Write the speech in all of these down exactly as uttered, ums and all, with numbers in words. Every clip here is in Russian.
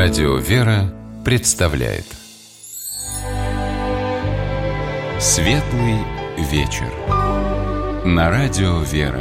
Радио «Вера» представляет Светлый вечер на Радио «Вера».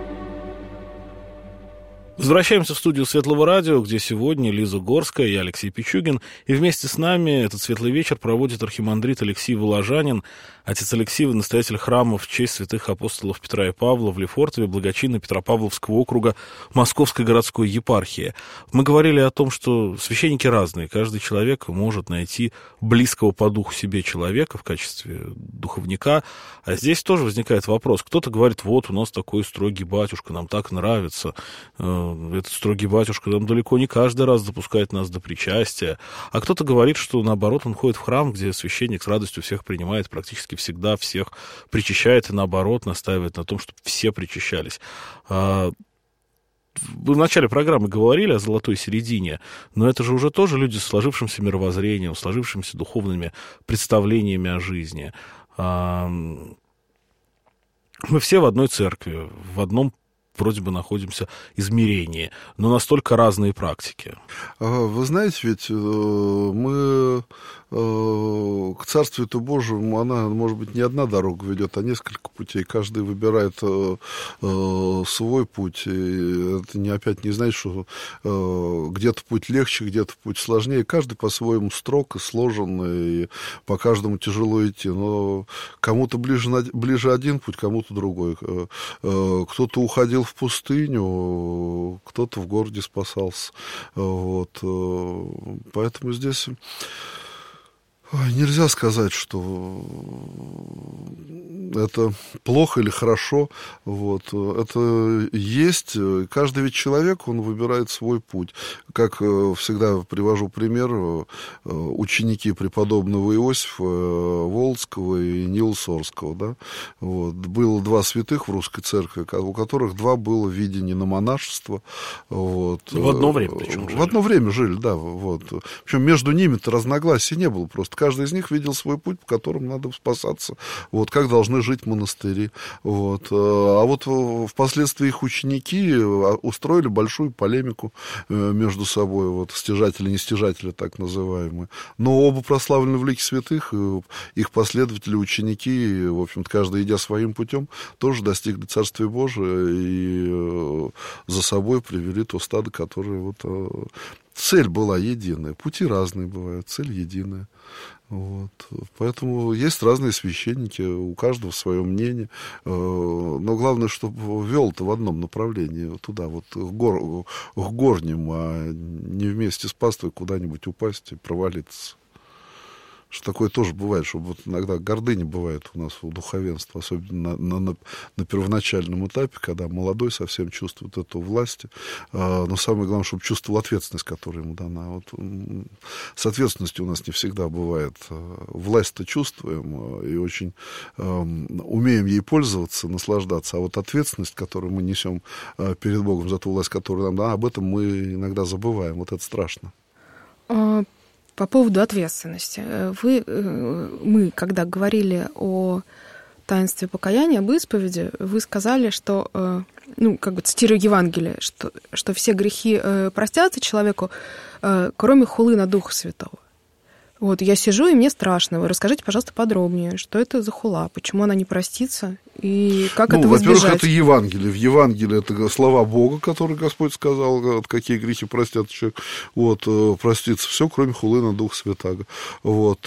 Возвращаемся в студию Светлого радио, где сегодня Лиза Горская и Алексей Пичугин. И вместе с нами этот светлый вечер проводит архимандрит Алексей Воложанин. Отец Алексей, настоятель храма в честь святых апостолов Петра и Павла в Лефортове, благочинный Петропавловского округа Московской городской епархии. Мы говорили о том, что священники разные. Каждый человек может найти близкого по духу себе человека в качестве духовника. А здесь тоже возникает вопрос. Кто-то говорит, вот у нас такой строгий батюшка, нам так нравится. Этот строгий батюшка нам далеко не каждый раз допускает нас до причастия. А кто-то говорит, что наоборот, он ходит в храм, где священник с радостью всех принимает, практически всегда всех причащает и наоборот настаивает на том, чтобы все причащались. Мы в начале программы говорили о золотой середине, но это же уже тоже люди с сложившимся мировоззрением, сложившимися духовными представлениями о жизни. Мы все в одной церкви, в одном вроде бы находимся измерении, но настолько разные практики. Вы знаете, ведь мы к Царствию-то Божьему, она, может быть, не одна дорога ведет, а несколько путей. Каждый выбирает свой путь. И это не, опять не значит, что где-то путь легче, где-то путь сложнее. Каждый по-своему строг и сложен, и по каждому тяжело идти. Но кому-то ближе, ближе один путь, кому-то другой. Кто-то уходил в пустыню, кто-то в городе спасался. Вот. Поэтому здесь нельзя сказать, что это плохо или хорошо. Вот. Это есть. Каждый ведь человек, он выбирает свой путь. Как всегда привожу пример, ученики преподобного Иосифа Володского и Нила Сорского. Да? Вот. Было два святых в русской церкви, у которых два было видения на монашество. Вот. В одно время причем жили. В одно время жили, да. Вот. Причем между ними-то разногласий не было. Просто каждый из них видел свой путь, по которому надо спасаться. Вот. Как должны жить монастыри. Вот. А вот впоследствии их ученики устроили большую полемику между собой, вот, стяжатели, нестяжатели, так называемые. Но оба прославлены в лике святых, их последователи, ученики, в общем-то, каждый, идя своим путем, тоже достигли Царствия Божия и за собой привели то стадо, которое вот... Цель была единая. Пути разные бывают, цель единая. Вот. Поэтому есть разные священники, у каждого свое мнение. Но главное, чтобы вел-то в одном направлении, туда, вот, к, гор, к горним, а не вместе с паствой куда-нибудь упасть и провалиться. Что такое тоже бывает, что вот иногда гордыня бывает у нас у духовенства, особенно на, на, на первоначальном этапе, когда молодой совсем чувствует эту власть. Но самое главное, чтобы чувствовал ответственность, которая ему дана. Вот с ответственностью у нас не всегда бывает. Власть-то чувствуем и очень умеем ей пользоваться, наслаждаться. А вот ответственность, которую мы несем перед Богом за ту власть, которую нам дана, об этом мы иногда забываем. Вот это страшно. По поводу ответственности. Вы, мы, когда говорили о таинстве покаяния, об исповеди, вы сказали, что, ну, как бы цитирую Евангелие, что, что все грехи простятся человеку, кроме хулы на Духа Святого. Вот, я сижу, и мне страшно. Вы расскажите, пожалуйста, подробнее, что это за хула, почему она не простится, и как ну, этого избежать? Во-первых, это Евангелие. В Евангелии это слова Бога, которые Господь сказал, какие грехи простят человек. Вот, простится все, кроме хулы на Духа Святаго. Вот,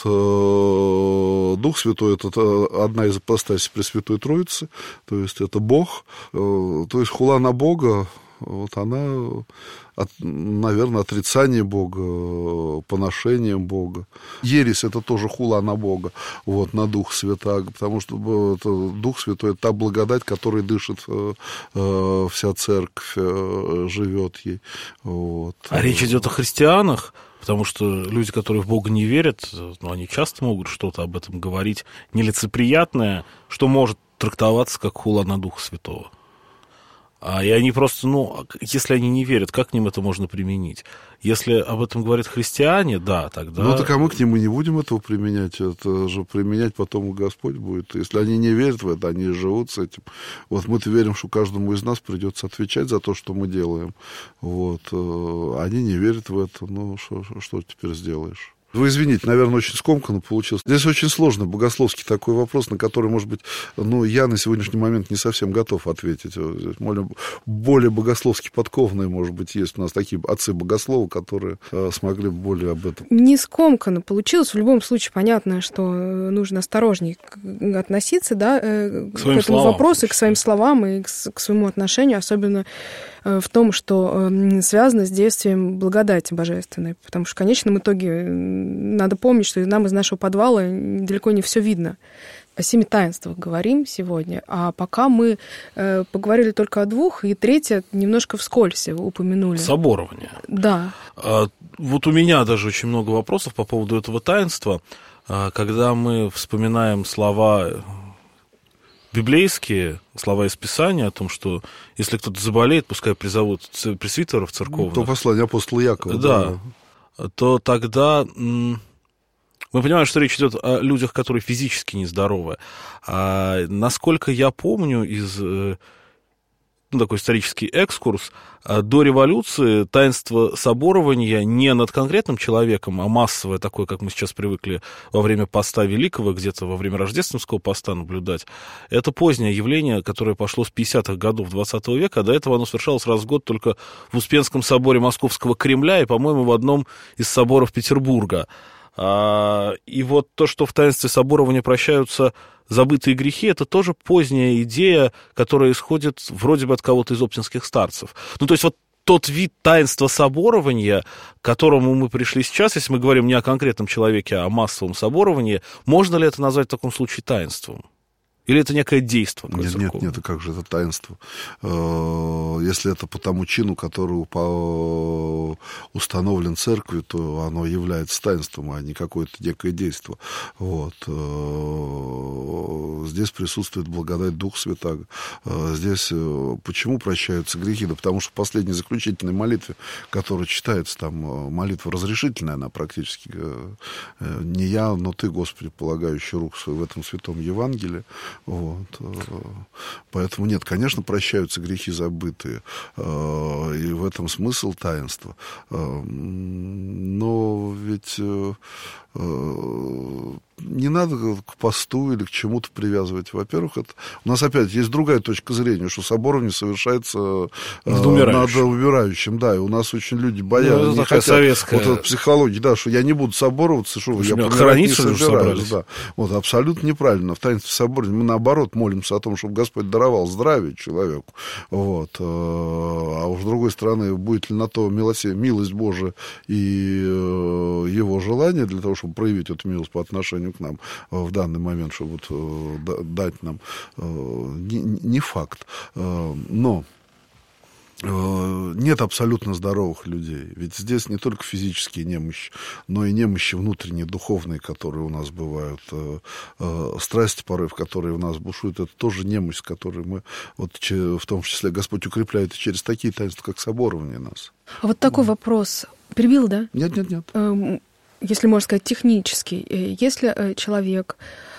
Дух Святой – это одна из ипостасей Пресвятой Троицы, то есть это Бог, то есть хула на Бога, вот она, от, наверное, отрицание Бога, поношение Бога. Ересь – это тоже хула на Бога, вот, на Дух Святаго, потому что это, Дух Святой – это та благодать, которой дышит э, вся церковь, э, живет ей. Вот. А речь идет о христианах? Потому что люди, которые в Бога не верят, ну, они часто могут что-то об этом говорить нелицеприятное, что может трактоваться как хула на Духа Святого. А, и они просто, ну, если они не верят, как к ним это можно применить? Если об этом говорят христиане, да, тогда... Ну, так а мы к ним и не будем этого применять. Это же применять потом Господь будет. Если они не верят в это, они живут с этим. Вот мы-то верим, что каждому из нас придется отвечать за то, что мы делаем. Вот. Они не верят в это. Ну, что, что теперь сделаешь? Вы извините, наверное, очень скомканно получилось. Здесь очень сложный богословский такой вопрос, на который, может быть, ну, я на сегодняшний момент не совсем готов ответить. Более богословски подкованные, может быть, есть у нас такие отцы-богословы, которые смогли бы более об этом. Не скомканно получилось. В любом случае, понятно, что нужно осторожнее относиться, да, к, к этому словам, вопросу, и к своим словам, и к, к своему отношению, особенно в том, что связано с действием благодати божественной. Потому что в конечном итоге надо помнить, что нам из нашего подвала далеко не все видно. О семи таинствах говорим сегодня, а пока мы э, поговорили только о двух, и третье немножко вскользь упомянули. Соборование. Да. А, вот у меня даже очень много вопросов по поводу этого таинства. А, когда мы вспоминаем слова библейские, слова из Писания о том, что если кто-то заболеет, пускай призовут пресвитеров церковных. То послание апостола Якова. Да. да. То тогда мы понимаем, что речь идет о людях, которые физически нездоровы. А насколько я помню из... Ну, такой исторический экскурс, до революции таинство соборования не над конкретным человеком, а массовое такое, как мы сейчас привыкли во время поста Великого, где-то во время рождественского поста наблюдать, это позднее явление, которое пошло с пятидесятых годов двадцатого века, а до этого оно совершалось раз в год только в Успенском соборе Московского Кремля и, по-моему, в одном из соборов Петербурга. И вот то, что в таинстве соборования прощаются забытые грехи, это тоже поздняя идея, которая исходит вроде бы от кого-то из оптинских старцев. Ну, то есть вот тот вид таинства соборования, к которому мы пришли сейчас, если мы говорим не о конкретном человеке, а о массовом соборовании, можно ли это назвать в таком случае таинством? Или это некое действие? Нет, нет, нет, как же это таинство? Если это по тому чину, который установлен церковью, то оно является таинством, а не какое-то некое действие. Вот. Здесь присутствует благодать Духа Святаго. Здесь почему прощаются грехи? Да потому что в последней заключительной молитве, которая читается, там молитва разрешительная, она практически не я, но ты, Господи, полагающий руку свою в этом святом Евангелии. Вот. Поэтому нет, конечно, прощаются грехи забытые, и в этом смысл таинства. Но ведь не надо к посту или к чему-то привязывать. Во-первых, это... у нас опять есть другая точка зрения, что соборование совершается над умирающим. Над умирающим, да, и у нас очень люди боятся. Ну, это такая хотят... советская... Вот эта психология, да, что я не буду собороваться, что Уж я помирать не собираюсь. Да. Вот, абсолютно неправильно. В таинстве соборования мы, наоборот, молимся о том, чтобы Господь даровал здравие человеку. Вот. А уж с другой стороны, будет ли на то милосердие, милость Божия и его желание для того, чтобы проявить эту милость по отношению к нам в данный момент, чтобы вот дать нам, не, не факт. Но нет абсолютно здоровых людей. Ведь здесь не только физические немощи, но и немощи внутренние, духовные, которые у нас бывают. Страсти, порыв, которые у нас бушуют, это тоже немощь, с которой мы, вот, в том числе, Господь укрепляет и через такие таинства, как соборование нас. А вот такой вопрос. Перебил, да? Нет, нет, нет. Если можно сказать, технический. Если человек,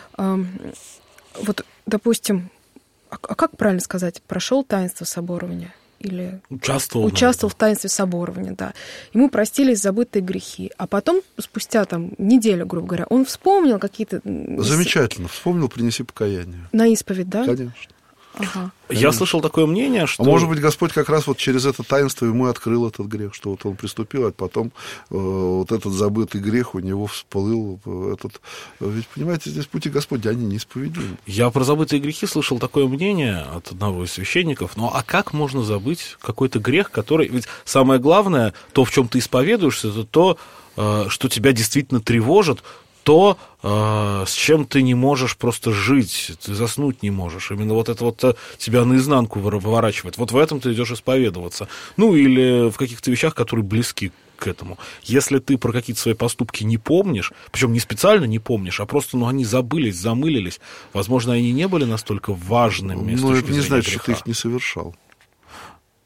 вот, допустим, а как правильно сказать, прошел таинство соборования? Или участвовал, участвовал в таинстве соборования, да. Ему простились забытые грехи. А потом, спустя там неделю, грубо говоря, он вспомнил какие-то... Замечательно. Вспомнил, принеси покаяние. На исповедь, да? Конечно. Ага. Я слышал такое мнение, что... А может быть, Господь как раз вот через это таинство ему открыл этот грех, что вот он приступил, а потом э, вот этот забытый грех у него всплыл. Этот... Ведь, понимаете, здесь пути Господня, они неисповедимы. Я про забытые грехи слышал такое мнение от одного из священников. Ну, а как можно забыть какой-то грех, который... Ведь самое главное, то, в чем ты исповедуешься, это то, э, что тебя действительно тревожит, то, э, с чем ты не можешь просто жить, ты заснуть не можешь. Именно вот это вот тебя наизнанку выворачивает. Вот в этом ты идешь исповедоваться. Ну, или в каких-то вещах, которые близки к этому. Если ты про какие-то свои поступки не помнишь, причем не специально не помнишь, а просто, ну, они забылись, замылились, возможно, они не были настолько важными. Ну, это не значит, что ты их не совершал.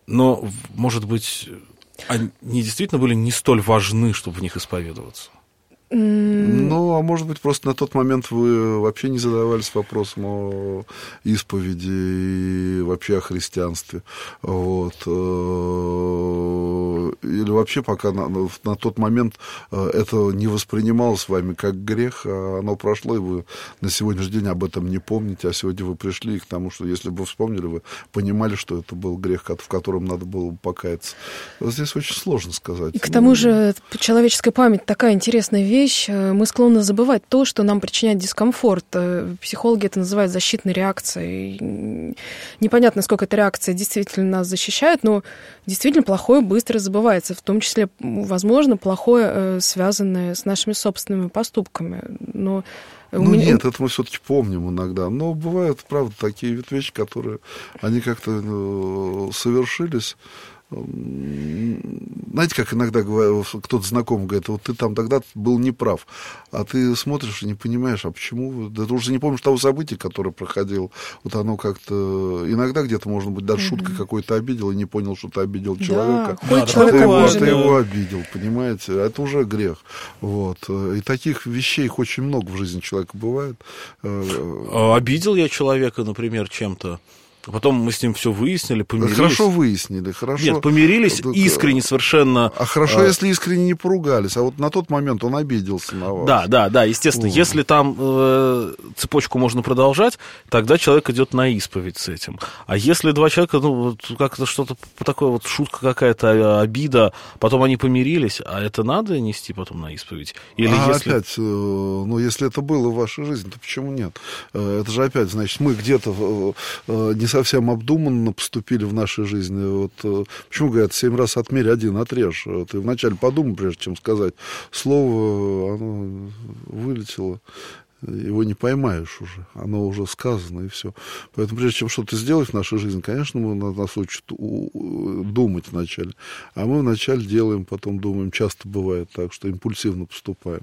Но, может быть, они действительно были не столь важны, чтобы в них исповедоваться? Ну, а может быть, просто на тот момент вы вообще не задавались вопросом о исповеди и вообще о христианстве. Вот. Или вообще пока на, на тот момент это не воспринималось вами как грех, а оно прошло, и вы на сегодняшний день об этом не помните, а сегодня вы пришли к тому, что если бы вы вспомнили, вы понимали, что это был грех, в котором надо было бы покаяться. Вот здесь очень сложно сказать. И к тому же человеческая память такая интересная вещь. Вещь, мы склонны забывать то, что нам причиняет дискомфорт. Психологи это называют защитной реакцией. Непонятно, насколько эта реакция действительно нас защищает, но действительно плохое быстро забывается, в том числе, возможно, плохое, связанное с нашими собственными поступками. Но Ну меня... нет, это мы все-таки помним иногда. Но бывают, правда, такие вещи, которые они как-то совершились. Знаете, как иногда кто-то знакомый говорит, вот ты там тогда был неправ, а ты смотришь и не понимаешь, а почему? Да ты уже не помнишь того события, которое проходило. Вот оно как-то... Иногда где-то, может быть, даже шуткой mm-hmm. какой-то обидел и не понял, что ты обидел человека. Да, а ты, его, ты его обидел, понимаете? Это уже грех. Вот. И таких вещей, их очень много в жизни человека бывает. Обидел я человека, например, чем-то. Потом мы с ним все выяснили, помирились. Хорошо выяснили, хорошо. Нет, помирились так, искренне совершенно. А хорошо, а... если искренне не поругались, а вот на тот момент он обиделся на вас. Да, да, да, естественно. О. Если там э, цепочку можно продолжать, тогда человек идет на исповедь с этим. А если два человека, ну, вот как-то что-то такое, вот шутка какая-то, обида, потом они помирились, а это надо нести потом на исповедь? Или а если... опять, э, ну, если это было в вашей жизни, то почему нет? Э, это же опять, значит, мы где-то э, не совсем обдуманно поступили в нашей жизни. Вот, почему говорят, семь раз отмерь, один отрежь. Ты вначале подумай, прежде чем сказать. Слово, оно вылетело, его не поймаешь уже. Оно уже сказано, и все. Поэтому прежде чем что-то сделать в нашей жизни, конечно, мы, нас учат думать вначале. А мы вначале делаем, потом думаем. Часто бывает так, что импульсивно поступаем.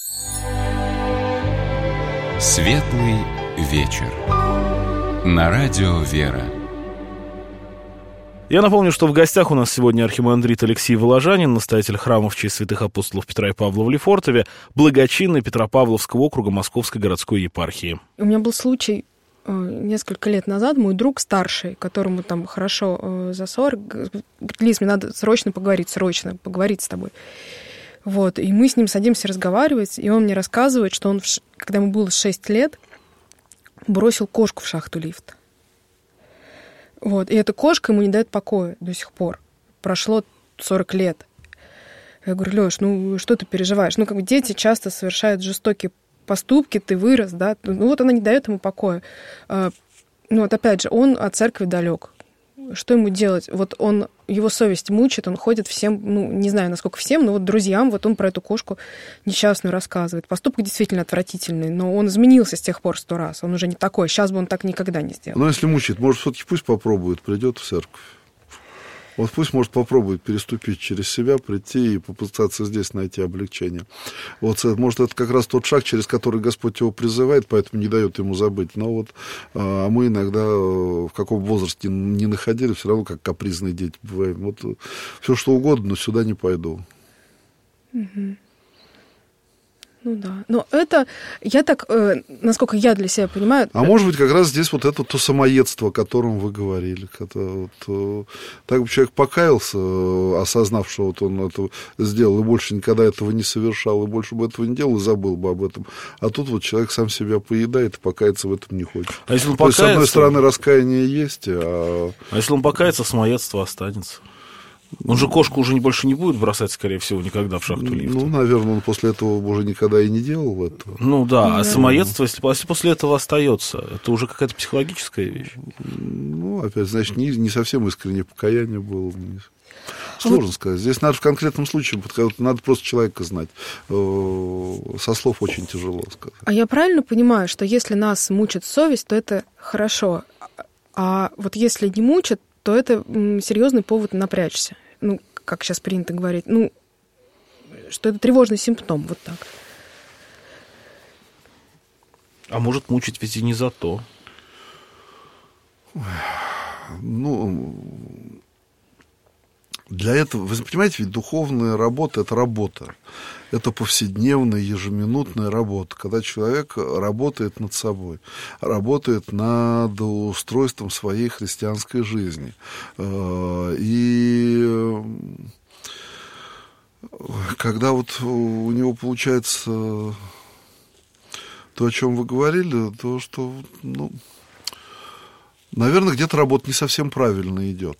Светлый вечер. На радио «Вера». Я напомню, что в гостях у нас сегодня архимандрит Алексей Воложанин, настоятель храма в честь святых апостолов Петра и Павла в Лефортове, благочинный Петропавловского округа Московской городской епархии. У меня был случай несколько лет назад, мой друг старший, которому там хорошо за сорок, говорит: Лиз, мне надо срочно поговорить, срочно поговорить с тобой. Вот, и мы с ним садимся разговаривать, и он мне рассказывает, что он, когда ему было шесть лет, бросил кошку в шахту лифта. Вот. И эта кошка ему не дает покоя до сих пор. Прошло сорок лет. Я говорю: Лёш, ну что ты переживаешь? Ну, как бы дети часто совершают жестокие поступки, ты вырос, да? Ну, вот она не дает ему покоя. Ну, вот опять же, он от церкви далек. Что ему делать? Вот он, его совесть мучит, он ходит всем, ну, не знаю, насколько всем, но вот друзьям, вот он про эту кошку несчастную рассказывает. Поступок действительно отвратительный, но он изменился с тех пор сто раз. Он уже не такой. Сейчас бы он так никогда не сделал. Но если мучает, может, все-таки пусть попробует, придет в церковь. Вот пусть, может, попробует переступить через себя, прийти и попытаться здесь найти облегчение. Вот, может, это как раз тот шаг, через который Господь его призывает, поэтому не дает ему забыть. Но вот а мы иногда в каком возрасте не находили, все равно как капризные дети бываем. Вот все что угодно, но сюда не пойду. Угу. Ну да. Но это, я так, э, насколько я для себя понимаю... А может быть, как раз здесь вот это то самоедство, о котором вы говорили. Это вот, э, так бы человек покаялся, э, осознав, что вот он это сделал, и больше никогда этого не совершал, и больше бы этого не делал, и забыл бы об этом. А тут вот человек сам себя поедает, и покаяться в этом не хочет. А если он то покается... есть, с одной стороны, раскаяние есть, а... А если он покается, самоедство останется? Он же кошку уже больше не будет бросать, скорее всего, никогда в шахту лифта. Ну, наверное, он после этого уже никогда и не делал этого. Ну да, а самоедство, если, если после этого остается, это уже какая-то психологическая вещь. Ну, опять, значит, не, не совсем искреннее покаяние было. Сложно вот сказать. Здесь надо в конкретном случае, надо просто человека знать. Со слов очень тяжело сказать. А я правильно понимаю, что если нас мучит совесть, то это хорошо. А вот если не мучат, то это серьезный повод напрячься. Ну, как сейчас принято говорить, ну, что это тревожный симптом, вот так. А может, мучить ведь и не за то. Ну, Для этого, вы понимаете, ведь духовная работа – это работа. Это повседневная, ежеминутная работа, когда человек работает над собой, работает над устройством своей христианской жизни. И когда вот у него получается то, о чем вы говорили, то, что, ну, наверное, где-то работа не совсем правильно идет.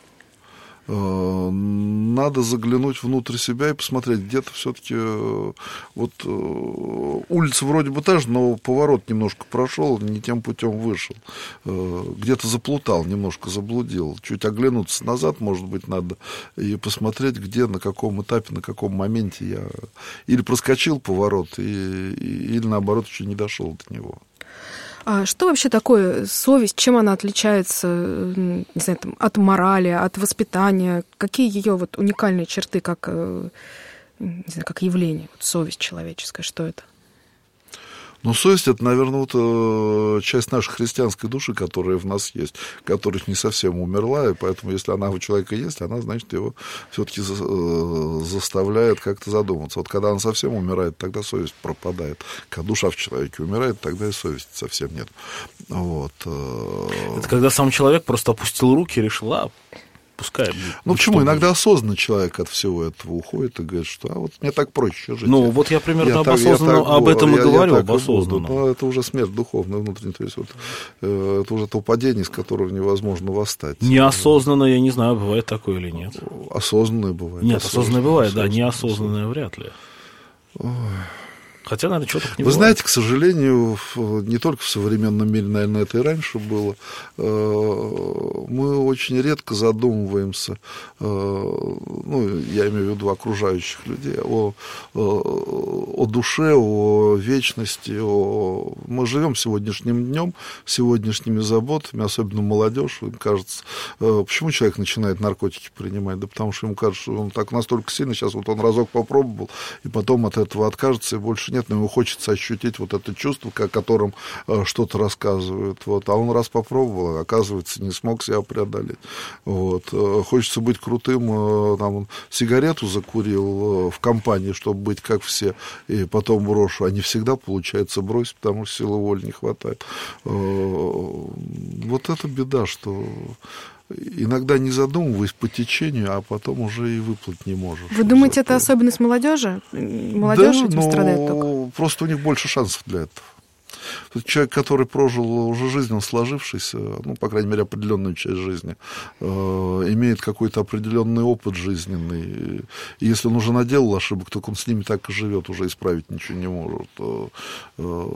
Надо заглянуть внутрь себя и посмотреть, где-то все-таки вот улица вроде бы та же, но поворот немножко прошел, не тем путем вышел, где-то заплутал, немножко заблудил, чуть оглянуться назад, может быть, надо, и посмотреть, где, на каком этапе, на каком моменте я или проскочил поворот, и, или наоборот еще не дошел до него. А что вообще такое совесть? Чем она отличается, не знаю, там, от морали, от воспитания? Какие ее вот уникальные черты, как, не знаю, как явление, вот совесть человеческая? Что это? Ну, совесть – это, наверное, вот часть нашей христианской души, которая в нас есть, которая не совсем умерла, и поэтому, если она у человека есть, она, значит, его все-таки заставляет как-то задуматься. Вот когда она совсем умирает, тогда совесть пропадает. Когда душа в человеке умирает, тогда и совести совсем нет. Вот. Это когда сам человек просто опустил руки и решил, а, пускай. Ну, почему? Иногда осознанно человек от всего этого уходит и говорит, что а вот мне так проще жить. Ну, вот я примерно я об, так, осознанном, так, об этом я, и говорю, я об осознанном. Но это уже смерть духовная, внутренняя. То есть вот, э, это уже то падение, из которого невозможно восстать. Неосознанно, я не знаю, бывает такое или нет. Осознанное бывает. Нет, осознанное бывает, да, неосознанное осознанное. Вряд ли. Ой. Хотя, наверное, чего-то не Вы бывает. знаете, к сожалению, не только в современном мире, наверное, это и раньше было, мы очень редко задумываемся, ну, я имею в виду окружающих людей, о, о душе, о вечности. О... Мы живем сегодняшним днем, сегодняшними заботами, особенно молодежь, им кажется. Почему человек начинает наркотики принимать? Да потому что ему кажется, что он так настолько сильный, сейчас вот он разок попробовал, и потом от этого откажется, и больше нет, но ему хочется ощутить вот это чувство, о котором э, что-то рассказывают. Вот. А он раз попробовал, оказывается, не смог себя преодолеть. Вот. Э, хочется быть крутым, э, там, он сигарету закурил э, в компании, чтобы быть как все, и потом брошу. А не всегда получается бросить, потому что силы воли не хватает. Э, вот это беда, что... Иногда не задумываясь по течению, а потом уже и выплыть не можешь. Вы думаете, это особенность молодежи? Молодежь да, этим но страдает только? Просто у них больше шансов для этого. Тут человек, который прожил уже жизнь, он сложившийся, ну, по крайней мере, определенную часть жизни, э, имеет какой-то определенный опыт жизненный. И если он уже наделал ошибок, то он с ними так и живет, уже исправить ничего не может. Э, э,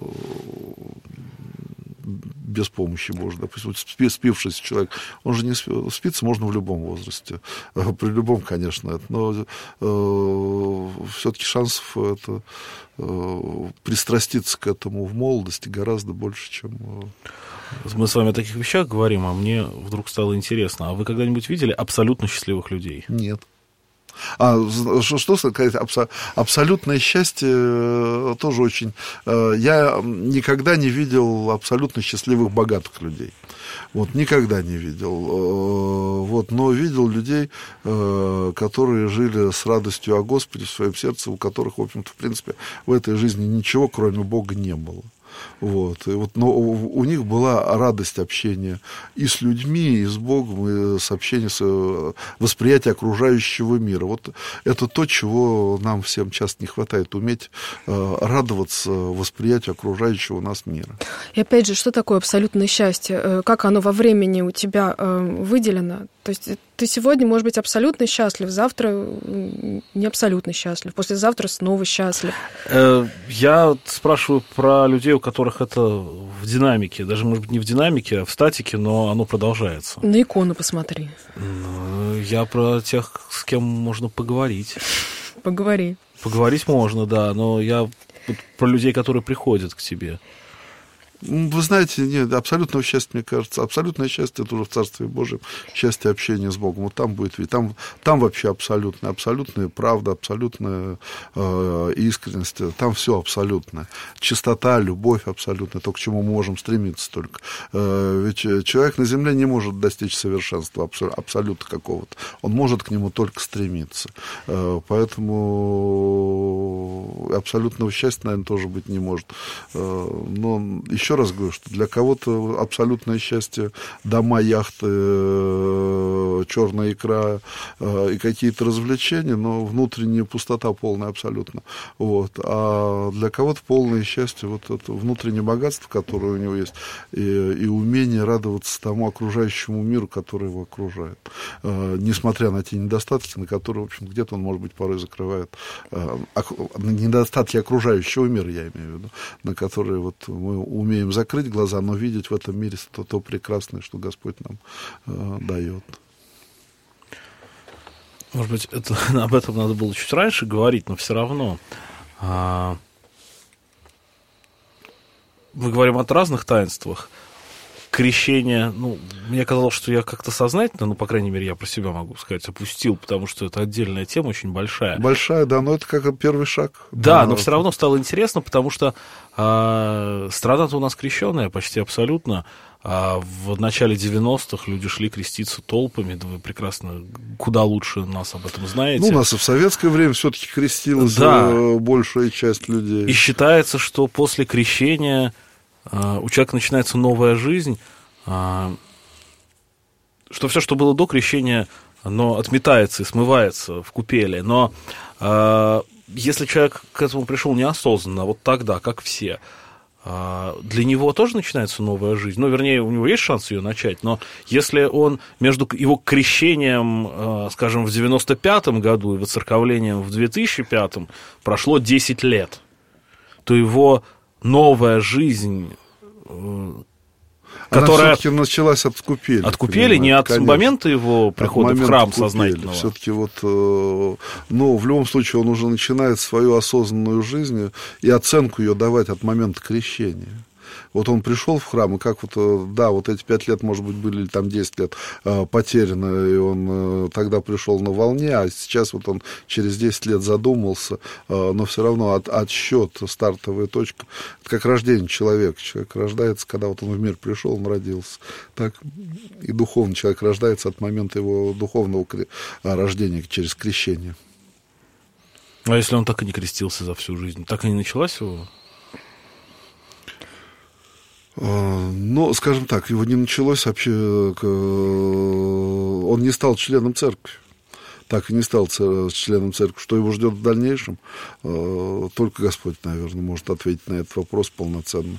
без помощи можно. Допустим, вот спившийся человек, он же не спи, спиться можно в любом возрасте. При любом, конечно. Но э, все-таки шансов это, э, пристраститься к этому в молодости гораздо больше, чем... Э... Мы с вами о таких вещах говорим, а мне вдруг стало интересно. А вы когда-нибудь видели абсолютно счастливых людей? Нет. А что, что сказать, абсо, абсолютное счастье тоже очень... Я никогда не видел абсолютно счастливых, богатых людей. Вот, никогда не видел. Вот, но видел людей, которые жили с радостью о Господе в своем сердце, у которых, в общем-то, в принципе, в этой жизни ничего, кроме Бога, не было. Вот. И вот, но у них была радость общения и с людьми, и с Богом, и с общением, с восприятием окружающего мира. Вот это то, чего нам всем часто не хватает, уметь э, радоваться восприятию окружающего нас мира. И опять же, что такое абсолютное счастье? Как оно во времени у тебя э, выделено? То есть ты сегодня, может быть, абсолютно счастлив, завтра не абсолютно счастлив, послезавтра снова счастлив. Я спрашиваю про людей, у которых это в динамике, даже, может быть, не в динамике, а в статике, но оно продолжается. На икону посмотри. Я про тех, с кем можно поговорить. Поговори. Поговорить можно, да, но я про людей, которые приходят к тебе. Вы знаете, нет, абсолютного счастья, мне кажется, абсолютное счастье — это уже в Царстве Божьем, счастье общения с Богом. Вот там будет, там, там вообще абсолютная, абсолютная правда, абсолютная э, искренность, там все абсолютное. Чистота, любовь абсолютная, то, к чему мы можем стремиться только. Э, ведь человек на земле не может достичь совершенства, абсолюта какого-то. Он может к нему только стремиться. Э, поэтому абсолютного счастья, наверное, тоже быть не может. Э, но еще раз говорю, что для кого-то абсолютное счастье — дома, яхты, черная икра и какие-то развлечения, но внутренняя пустота полная абсолютно. Вот. А для кого-то полное счастье — вот это внутреннее богатство, которое у него есть, и, и умение радоваться тому окружающему миру, который его окружает. Несмотря на те недостатки, на которые, в общем, где-то он, может быть, порой закрывает. Недостатки окружающего мира, я имею в виду, на которые вот мы умеем закрыть глаза, но видеть в этом мире то, то прекрасное, что Господь нам э, дает. Может быть, это, об этом надо было чуть раньше говорить, но все равно. А, мы говорим о разных таинствах. Крещение, ну, мне казалось, что я как-то сознательно, ну, по крайней мере, я про себя могу сказать, опустил, потому что это отдельная тема, очень большая. Большая, да, но это как первый шаг. Да, да, но все равно стало интересно, потому что а, страна-то у нас крещенная почти абсолютно. А в начале девяностых люди шли креститься толпами, да вы прекрасно, куда лучше нас об этом знаете. Ну, у нас и в советское время все-таки крестилась да. большая часть людей. И считается, что после крещения у человека начинается новая жизнь, что все, что было до крещения, оно отметается и смывается в купели. Но если человек к этому пришел неосознанно, вот тогда, как все, для него тоже начинается новая жизнь. Ну, вернее, у него есть шанс ее начать, но если он между его крещением, скажем, в девяносто пятом году и воцерковлением в две тысячи пятом прошло десять лет, то его новая жизнь, которая... Она все-таки началась от купели. От купели, не от конечно. Момента его прихода в храм купели. Сознательного. Все-таки вот, ну, в любом случае, он уже начинает свою осознанную жизнь и оценку ее давать от момента крещения. Вот он пришел в храм, и как вот, да, вот эти пять лет, может быть, были, или там десять лет э, потеряно, и он э, тогда пришел на волне, а сейчас вот он через десять лет задумался, э, но все равно от, отсчет, стартовая точка, это как рождение человека. Человек рождается, когда вот он в мир пришел, он родился. Так и духовный человек рождается от момента его духовного рождения через крещение. А если он так и не крестился за всю жизнь, так и не началась его... Ну, скажем так, его не началось вообще, он не стал членом церкви, так и не стал членом церкви. Что его ждет в дальнейшем, только Господь, наверное, может ответить на этот вопрос полноценно.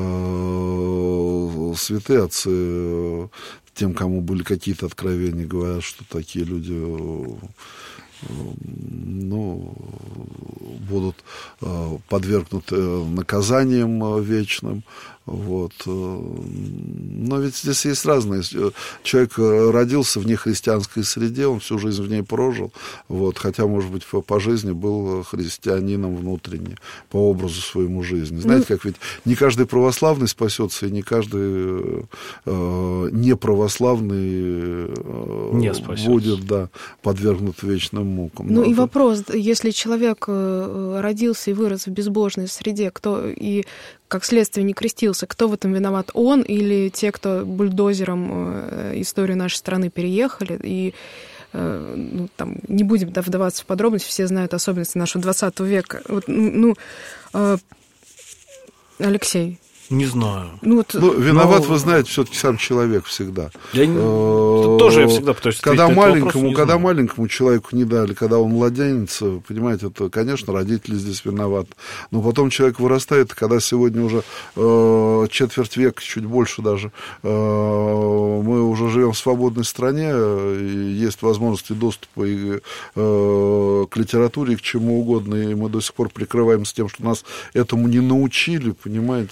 Святые отцы, тем, кому были какие-то откровения, говорят, что такие люди... ну, будут подвергнуты наказаниям вечным. Вот. Но ведь здесь есть разные. Человек родился в нехристианской среде, он всю жизнь в ней прожил, вот, хотя, может быть, по жизни был христианином внутренне, по образу своему жизни. Знаете, как ведь не каждый православный спасется, и не каждый э, неправославный э, не будет, да, подвергнут вечным мукам. Ну Но и это... вопрос, если человек родился и вырос в безбожной среде, кто и как следствие не крестился, кто в этом виноват, он или те, кто бульдозером историю нашей страны переехали, и ну, там, не будем да, вдаваться в подробности, все знают особенности нашего двадцатого века. Вот, ну, Алексей. Не знаю. Ну, вот, ну виноват, но... вы знаете, все-таки сам человек всегда. Я не... Тоже я всегда пытаюсь ответить когда маленькому, когда знаю. маленькому человеку не дали, когда он младенец, понимаете, это, конечно, родители здесь виноваты. Но потом человек вырастает, когда сегодня уже э, четверть века, чуть больше даже, э, мы уже живем в свободной стране, и есть возможности доступа и, э, к литературе, и к чему угодно, и мы до сих пор прикрываемся тем, что нас этому не научили, понимаете.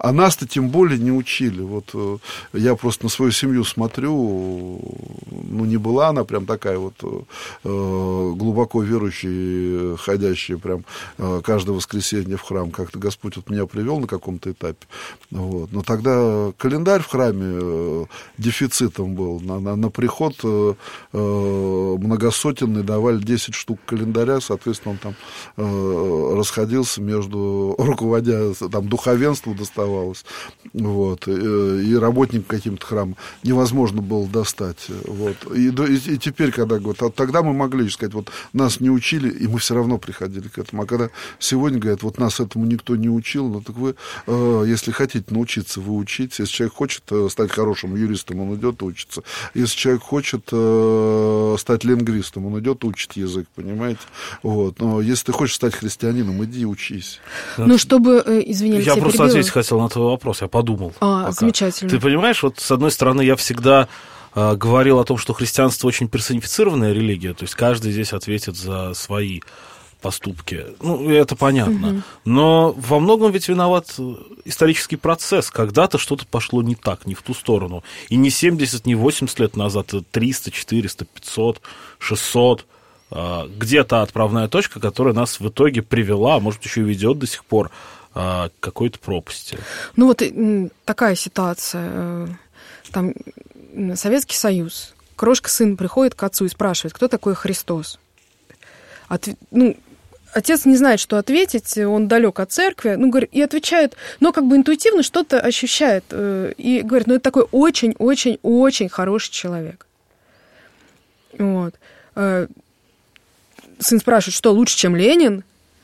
А нас-то тем более не учили. Вот я просто на свою семью смотрю, ну, не была она прям такая вот глубоко верующая, ходящая прям каждое воскресенье в храм. Как-то Господь вот меня привел на каком-то этапе. Вот. Но тогда календарь в храме дефицитом был. На, на, на приход многосотенный давали десять штук календаря, соответственно, он там э, расходился между, руководя, там, духовенству доставалось, вот, и, и работникам каким-то храмом невозможно было достать, вот, и, и, и теперь, когда, говорят, а тогда мы могли сказать, вот, нас не учили, и мы все равно приходили к этому, а когда сегодня говорят, вот, нас этому никто не учил, ну, так вы, э, если хотите научиться, вы учите, если человек хочет стать хорошим юристом, он идет учиться, если человек хочет э, стать лингвистом, он идет учить язык, понимаете? Вот. Но если ты хочешь стать христианином, иди учись. Ну, чтобы, извини, Я просто перебила. Ответить хотел на твой вопрос, я подумал. А, пока. Замечательно. Ты понимаешь, вот с одной стороны, я всегда э, говорил о том, что христианство очень персонифицированная религия, то есть каждый здесь ответит за свои поступки. Ну, это понятно. Угу. Но во многом ведь виноват исторический процесс. Когда-то что-то пошло не так, не в ту сторону. И не семьдесят, не восемьдесят лет назад, а триста, четыреста, пятьсот, шестьсот. Где-то отправная точка, которая нас в итоге привела, а может, еще и ведет до сих пор к какой-то пропасти. Ну, вот такая ситуация. Там Советский Союз. Крошка-сын приходит к отцу и спрашивает, кто такой Христос? От... Ну, отец не знает, что ответить, он далек от церкви, ну, говорит, и отвечает, но как бы интуитивно что-то ощущает, и говорит, ну, это такой очень-очень-очень хороший человек. Вот. Сын спрашивает, что, лучше, чем Ленин?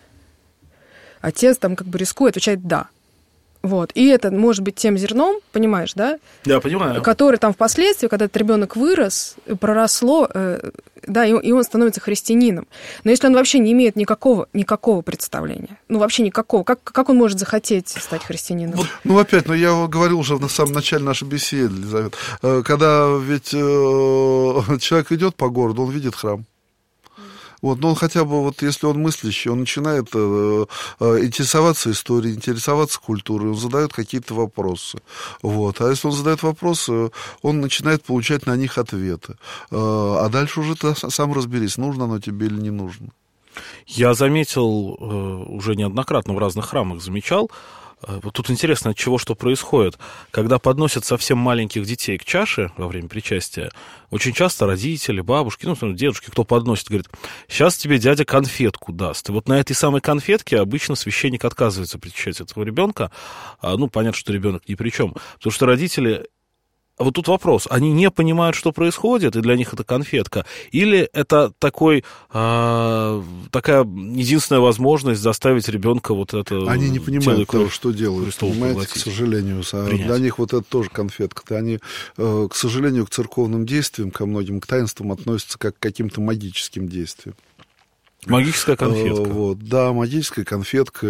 Отец там как бы рискует, отвечает «да». Вот. И это может быть тем зерном, понимаешь, да? Да, понимаю. Который там впоследствии, когда этот ребенок вырос, проросло, э, да, и, и он становится христианином. Но если он вообще не имеет никакого, никакого представления, ну вообще никакого, как, как он может захотеть стать христианином? Вот, ну опять, ну я говорил уже на самом начале нашей беседы, Елизавета, когда ведь э, человек идет по городу, он видит храм. Вот, но он хотя бы, вот, если он мыслящий, он начинает э, э, интересоваться историей, интересоваться культурой, он задает какие-то вопросы. Вот. А если он задает вопросы, он начинает получать на них ответы. Э, а дальше уже ты сам разберись, нужно оно тебе или не нужно. Я заметил, э, уже неоднократно в разных храмах замечал, вот тут интересно, от чего что происходит. Когда подносят совсем маленьких детей к чаше во время причастия, очень часто родители, бабушки, ну, дедушки, кто подносит, говорят, сейчас тебе дядя конфетку даст. И вот на этой самой конфетке обычно священник отказывается причащать этого ребенка. Ну, понятно, что ребенок ни при чем. Потому что родители... Вот тут вопрос, они не понимают, что происходит, и для них это конфетка, или это такой, э, такая единственная возможность заставить ребенка вот это... Они не понимают того, что делают, понимаете, к сожалению. Принять. Для них вот это тоже конфетка. Они, э, к сожалению, к церковным действиям, ко многим, к таинствам относятся как к каким-то магическим действиям. Магическая конфетка. Вот, да, магическая конфетка.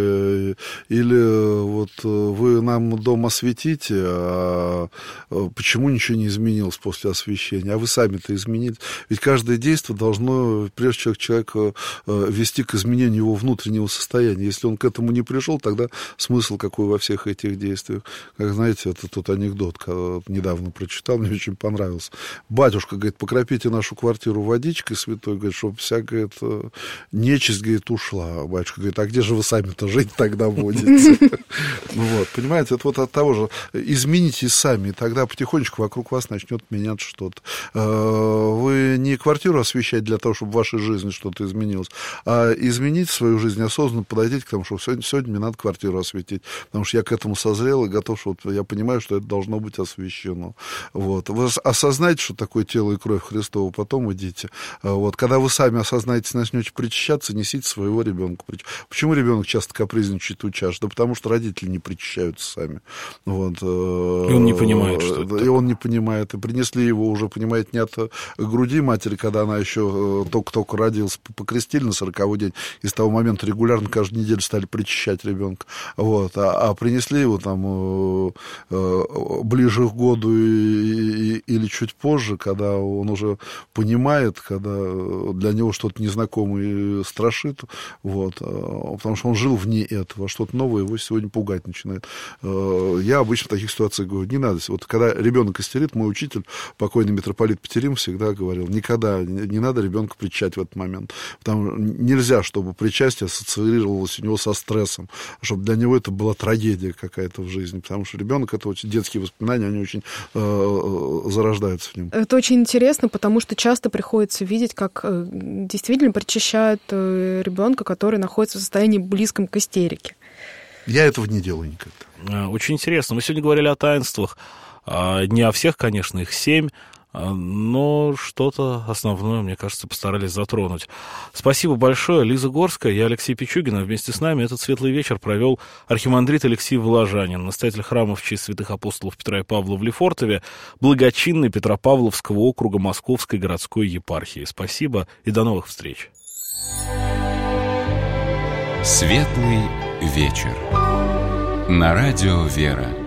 Или вот вы нам дом осветите, а почему ничего не изменилось после освещения? А вы сами-то изменились. Ведь каждое действие должно, прежде всего, человека вести к изменению его внутреннего состояния. Если он к этому не пришел, тогда смысл какой во всех этих действиях? Как знаете, это тот анекдот, недавно прочитал, мне очень понравился. Батюшка, говорит, покропите нашу квартиру водичкой святой, говорит, чтобы вся, говорит, нечисть, говорит, ушла. Батюшка говорит, а где же вы сами-то жить тогда будете? Вот, понимаете, это вот от того же. Изменитесь сами, и тогда потихонечку вокруг вас начнет меняться что-то. Вы не квартиру освещать для того, чтобы в вашей жизни что-то изменилось, а изменить свою жизнь осознанно, подойдите к тому, что сегодня, сегодня мне надо квартиру осветить, потому что я к этому созрел и готов, что вот я понимаю, что это должно быть освещено. Вот. Вы осознайте, что такое тело и кровь Христова, потом идите. Вот. Когда вы сами осознаете, начнете причащаться, несите своего ребенка. Почему ребенок часто капризничает у чаш? Да потому что родители не причащаются сами. Вот. И он не понимает, что это. И он не понимает. И принесли его уже, понимаете, не от груди матери, когда она еще только-только родилась, покрестили на сороковой день, и с того момента регулярно каждую неделю стали причащать ребенка. Вот. А, а принесли его там ближе к году и, и, или чуть позже, когда он уже понимает, когда для него что-то незнакомое и страшит, вот, потому что он жил вне этого, что-то новое его сегодня пугать начинает. Я обычно в таких ситуациях говорю, не надо. Вот когда ребенок истерит, мой учитель, покойный митрополит Петерим, всегда говорил, никогда не надо ребенка причать в этот момент, потому что нельзя, чтобы причастие ассоциировалось у него со стрессом, чтобы для него это была трагедия какая-то в жизни, потому что ребенок, это очень детские воспоминания, они очень э, зарождаются в нем. Это очень интересно, потому что часто приходится видеть, как э, действительно причащают э, ребенка, который находится в состоянии близком к истерике. Я этого не делаю никогда. Очень интересно. Мы сегодня говорили о таинствах. Не о всех, конечно, их семь, но что-то основное, мне кажется, постарались затронуть. Спасибо большое. Лиза Горская, я Алексей Пичугин, а вместе с нами этот светлый вечер провел архимандрит Алексей Воложанин, настоятель храма в честь святых апостолов Петра и Павла в Лефортове, благочинный Петропавловского округа Московской городской епархии. Спасибо и до новых встреч. Светлый вечер. На радио «Вера».